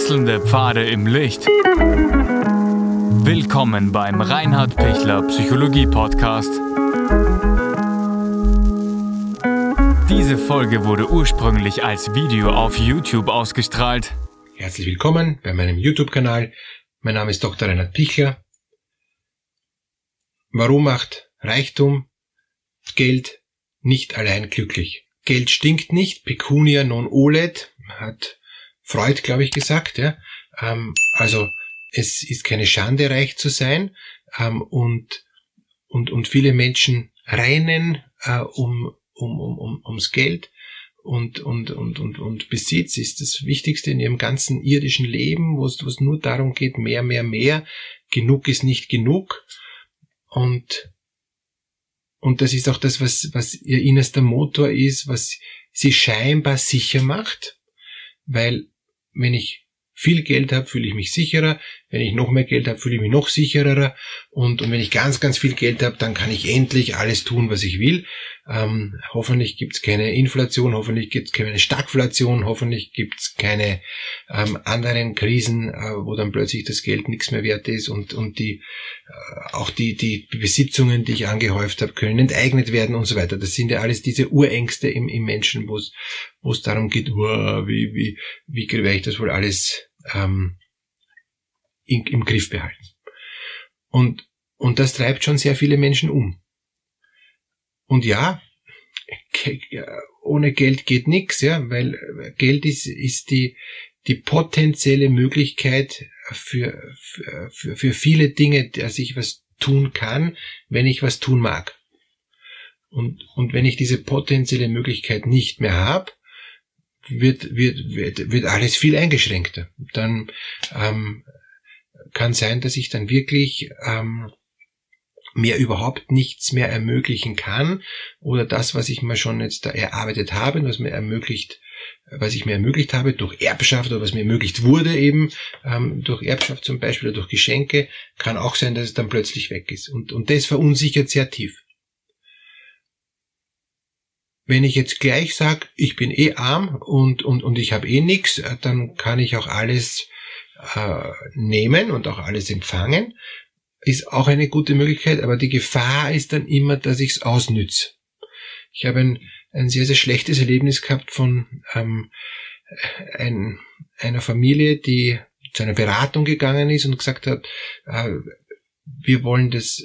Wechselnde Pfade im Licht. Willkommen beim Reinhard Pichler Psychologie Podcast. Diese Folge wurde ursprünglich als Video auf YouTube ausgestrahlt. Herzlich willkommen bei meinem YouTube-Kanal. Mein Name ist Dr. Reinhard Pichler. Warum macht Reichtum, Geld nicht allein glücklich? Geld stinkt nicht, pecunia non olet, hat Freud, glaube ich, gesagt. Ja? Also es ist keine Schande, reich zu sein, und viele Menschen rennen ums Geld und Besitz ist das Wichtigste in ihrem ganzen irdischen Leben, wo es nur darum geht, mehr. Genug ist nicht genug. Und das ist auch das, was ihr innerster Motor ist, was sie scheinbar sicher macht, weil wenn ich viel Geld habe, fühle ich mich sicherer, wenn ich noch mehr Geld habe, fühle ich mich noch sicherer und wenn ich ganz, ganz viel Geld habe, dann kann ich endlich alles tun, was ich will. Hoffentlich gibt es keine Inflation, hoffentlich gibt es keine Stagflation, hoffentlich gibt es keine anderen Krisen, wo dann plötzlich das Geld nichts mehr wert ist und die Besitzungen, die ich angehäuft habe, können enteignet werden und so weiter. Das sind ja alles diese Urängste im Menschen, wo es darum geht, wie werde ich das wohl alles im Griff behalten. Und das treibt schon sehr viele Menschen um. Und ja, ohne Geld geht nichts, ja, weil Geld ist die potenzielle Möglichkeit für viele Dinge, dass ich was tun kann, wenn ich was tun mag. Und wenn ich diese potenzielle Möglichkeit nicht mehr habe, wird alles viel eingeschränkter. Dann kann sein, dass ich dann wirklich mir überhaupt nichts mehr ermöglichen kann oder das, was ich mir schon jetzt da erarbeitet habe, was ich mir ermöglicht habe durch Erbschaft oder was mir ermöglicht wurde eben durch Erbschaft zum Beispiel oder durch Geschenke, kann auch sein, dass es dann plötzlich weg ist. Und das verunsichert sehr tief. Wenn ich jetzt gleich sage, ich bin arm und ich habe nichts, dann kann ich auch alles nehmen und auch alles empfangen. Ist auch eine gute Möglichkeit, aber die Gefahr ist dann immer, dass ich es ausnütze. Ich habe ein sehr, sehr schlechtes Erlebnis gehabt von einer Familie, die zu einer Beratung gegangen ist und gesagt hat, wir wollen das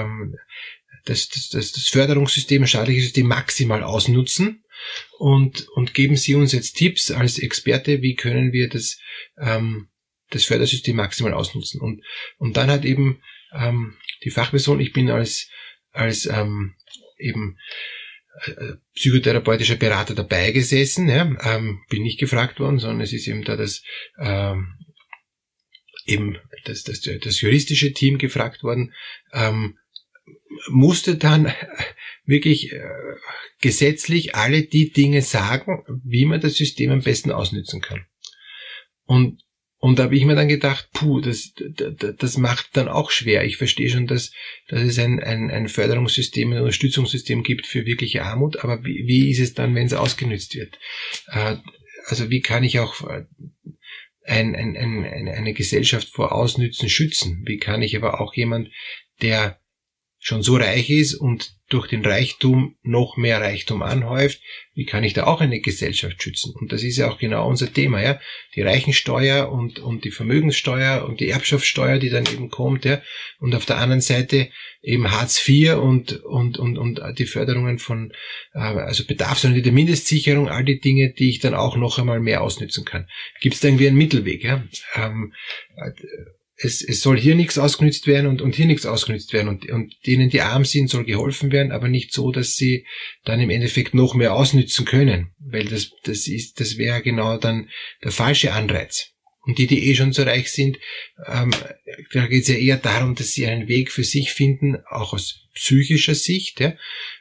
Förderungssystem, das staatliche System maximal ausnutzen und geben Sie uns jetzt Tipps als Experte, wie können wir das Fördersystem maximal ausnutzen. Und dann hat eben die Fachperson, ich bin als psychotherapeutischer Berater dabei gesessen, ja, bin nicht gefragt worden, sondern es ist eben da das juristische Team gefragt worden, musste dann wirklich gesetzlich alle die Dinge sagen, wie man das System am besten ausnützen kann. Und da habe ich mir dann gedacht, das macht dann auch schwer. Ich verstehe schon, dass es ein Förderungssystem, ein Unterstützungssystem gibt für wirkliche Armut, aber wie ist es dann, wenn es ausgenützt wird? Also wie kann ich auch eine Gesellschaft vor Ausnützen schützen? Wie kann ich aber auch jemand, der schon so reich ist und durch den Reichtum noch mehr Reichtum anhäuft, wie kann ich da auch eine Gesellschaft schützen? Und das ist ja auch genau unser Thema, ja. Die Reichensteuer und die Vermögenssteuer und die Erbschaftssteuer, die dann eben kommt, ja. Und auf der anderen Seite eben Hartz IV und die Förderungen von, also bedarfsorientierte Mindestsicherung, all die Dinge, die ich dann auch noch einmal mehr ausnützen kann. Gibt es da irgendwie einen Mittelweg, ja? Es soll hier nichts ausgenützt werden und hier nichts ausgenützt werden und denen, die arm sind, soll geholfen werden, aber nicht so, dass sie dann im Endeffekt noch mehr ausnützen können, weil das wäre genau dann der falsche Anreiz. Und die schon so reich sind, da geht es ja eher darum, dass sie einen Weg für sich finden, auch aus psychischer Sicht, ja,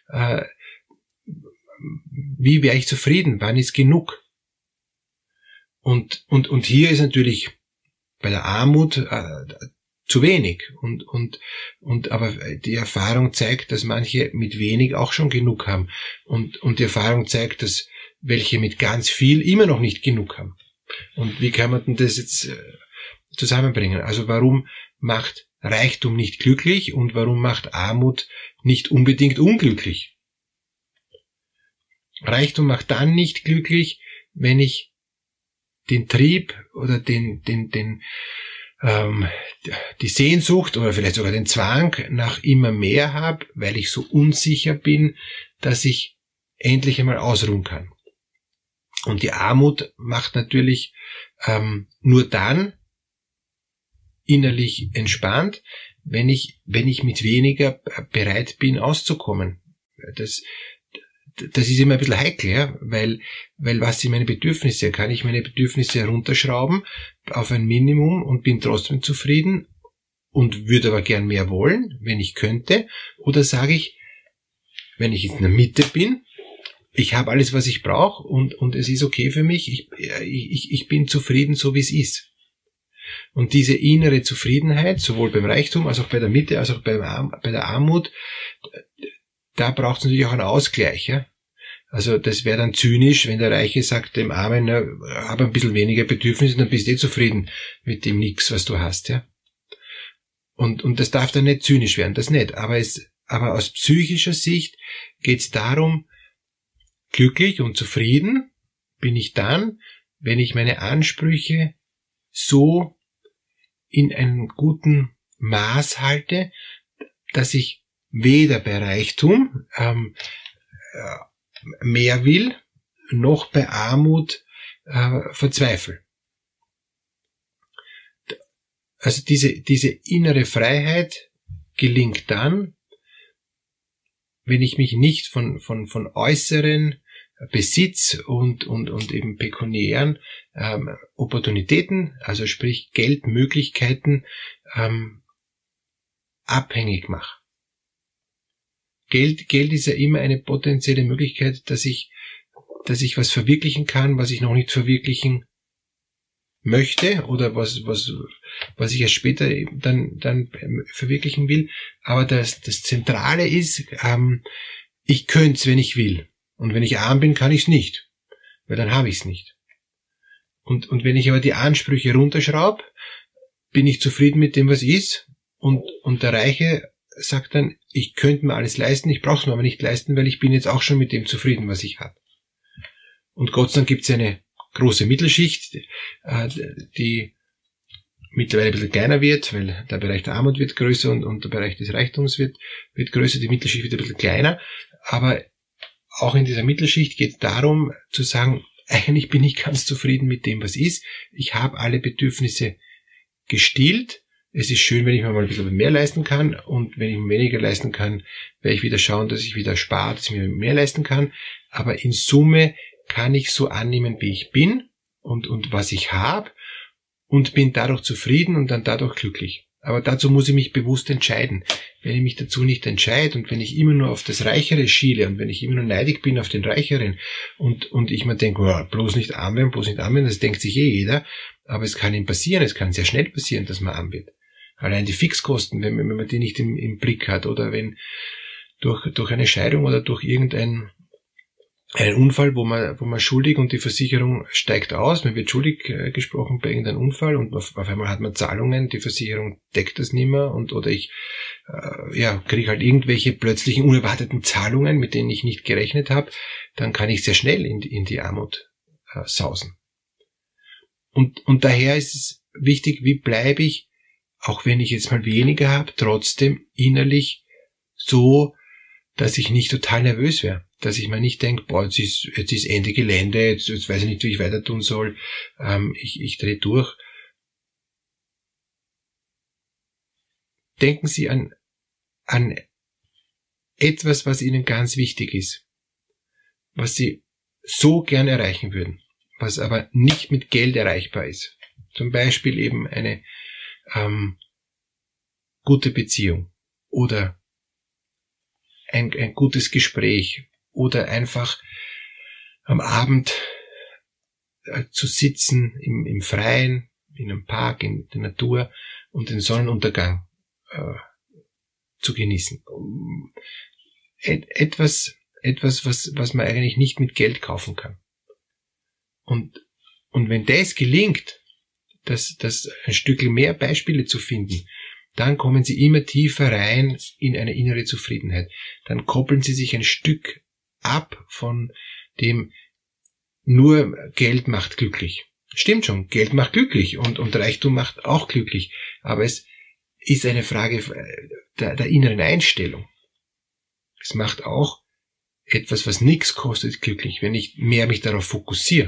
wie wäre ich zufrieden, wann ist genug? Und hier ist natürlich bei der Armut zu wenig aber die Erfahrung zeigt, dass manche mit wenig auch schon genug haben und die Erfahrung zeigt, dass welche mit ganz viel immer noch nicht genug haben. Und wie kann man denn das jetzt zusammenbringen? Also warum macht Reichtum nicht glücklich und warum macht Armut nicht unbedingt unglücklich? Reichtum macht dann nicht glücklich, wenn ich den Trieb oder die Sehnsucht oder vielleicht sogar den Zwang nach immer mehr habe, weil ich so unsicher bin, dass ich endlich einmal ausruhen kann. Und die Armut macht natürlich nur dann innerlich entspannt, wenn ich mit weniger bereit bin auszukommen. Das ist immer ein bisschen heikel, ja, weil was sind meine Bedürfnisse? Kann ich meine Bedürfnisse herunterschrauben auf ein Minimum und bin trotzdem zufrieden und würde aber gern mehr wollen, wenn ich könnte? Oder sage ich, wenn ich in der Mitte bin, ich habe alles, was ich brauche und es ist okay für mich, ich bin zufrieden, so wie es ist. Und diese innere Zufriedenheit, sowohl beim Reichtum als auch bei der Mitte, als auch bei der Armut, da braucht es natürlich auch einen Ausgleich. Ja? Also das wäre dann zynisch, wenn der Reiche sagt dem Armen, hab ein bisschen weniger Bedürfnisse, dann bist du zufrieden mit dem Nix, was du hast. Ja? Und das darf dann nicht zynisch werden, das nicht. Aber aus psychischer Sicht geht es darum, glücklich und zufrieden bin ich dann, wenn ich meine Ansprüche so in einem guten Maß halte, dass ich weder bei Reichtum mehr will, noch bei Armut verzweifle. Also diese innere Freiheit gelingt dann, wenn ich mich nicht von äußeren Besitz und eben pekuniären Opportunitäten, also sprich Geldmöglichkeiten, abhängig mache. Geld ist ja immer eine potenzielle Möglichkeit, dass ich was verwirklichen kann, was ich noch nicht verwirklichen möchte oder was ich erst später dann verwirklichen will. Aber das Zentrale ist, ich könnte es, wenn ich will. Und wenn ich arm bin, kann ich es nicht. Weil dann habe ich es nicht. Und wenn ich aber die Ansprüche runterschraube, bin ich zufrieden mit dem, was ist. Und der Reiche sagt dann, ich könnte mir alles leisten, ich brauche es mir aber nicht leisten, weil ich bin jetzt auch schon mit dem zufrieden, was ich habe. Und Gott sei Dank gibt es eine große Mittelschicht, die mittlerweile ein bisschen kleiner wird, weil der Bereich der Armut wird größer und der Bereich des Reichtums wird größer, die Mittelschicht wird ein bisschen kleiner. Aber auch in dieser Mittelschicht geht es darum zu sagen, eigentlich bin ich ganz zufrieden mit dem, was ist. Ich habe alle Bedürfnisse gestillt. Es ist schön, wenn ich mir mal ein bisschen mehr leisten kann und wenn ich mir weniger leisten kann, werde ich wieder schauen, dass ich wieder spare, dass ich mir mehr leisten kann. Aber in Summe kann ich so annehmen, wie ich bin und was ich habe und bin dadurch zufrieden und dann dadurch glücklich. Aber dazu muss ich mich bewusst entscheiden. Wenn ich mich dazu nicht entscheide und wenn ich immer nur auf das Reichere schiele und wenn ich immer nur neidig bin auf den Reicheren und ich mir denke, oh, bloß nicht arm werden, das denkt sich jeder, aber es kann ihm passieren, es kann sehr schnell passieren, dass man arm wird. Allein die Fixkosten, wenn man die nicht im Blick hat oder wenn durch eine Scheidung oder durch irgendeinen Unfall, wo man schuldig und die Versicherung steigt aus, man wird schuldig gesprochen bei irgendeinem Unfall und auf einmal hat man Zahlungen, die Versicherung deckt das nicht mehr oder ich kriege halt irgendwelche plötzlichen unerwarteten Zahlungen, mit denen ich nicht gerechnet habe, dann kann ich sehr schnell in die Armut sausen. Und daher ist es wichtig, wie bleibe ich, auch wenn ich jetzt mal weniger habe, trotzdem innerlich so, dass ich nicht total nervös wäre. Dass ich mir nicht denke, boah, jetzt ist Ende Gelände, jetzt weiß ich nicht, wie ich weiter tun soll, ich drehe durch. Denken Sie an etwas, was Ihnen ganz wichtig ist, was Sie so gern erreichen würden, was aber nicht mit Geld erreichbar ist. Zum Beispiel eben eine gute Beziehung oder ein gutes Gespräch oder einfach am Abend zu sitzen im Freien, in einem Park, in der Natur und den Sonnenuntergang zu genießen. Etwas, was man eigentlich nicht mit Geld kaufen kann. Und Und wenn das gelingt, das ein Stückchen mehr Beispiele zu finden, dann kommen sie immer tiefer rein in eine innere Zufriedenheit. Dann koppeln sie sich ein Stück ab von dem nur Geld macht glücklich. Stimmt schon, Geld macht glücklich und Reichtum macht auch glücklich. Aber es ist eine Frage der inneren Einstellung. Es macht auch etwas, was nichts kostet, glücklich, wenn ich mehr mich darauf fokussiere.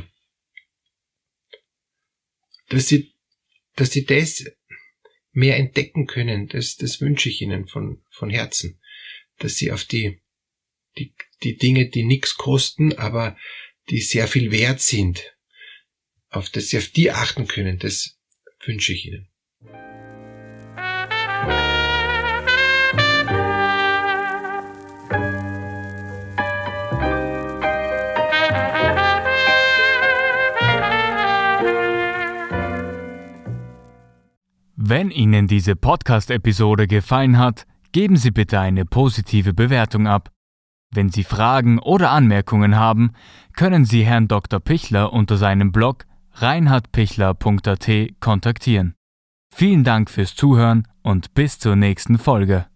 Dass sie das mehr entdecken können, das wünsche ich ihnen von Herzen. Dass sie auf die Dinge, die nichts kosten, aber die sehr viel wert sind, dass sie auf die achten können, das wünsche ich ihnen. Wenn Ihnen diese Podcast-Episode gefallen hat, geben Sie bitte eine positive Bewertung ab. Wenn Sie Fragen oder Anmerkungen haben, können Sie Herrn Dr. Pichler unter seinem Blog reinhardpichler.at kontaktieren. Vielen Dank fürs Zuhören und bis zur nächsten Folge.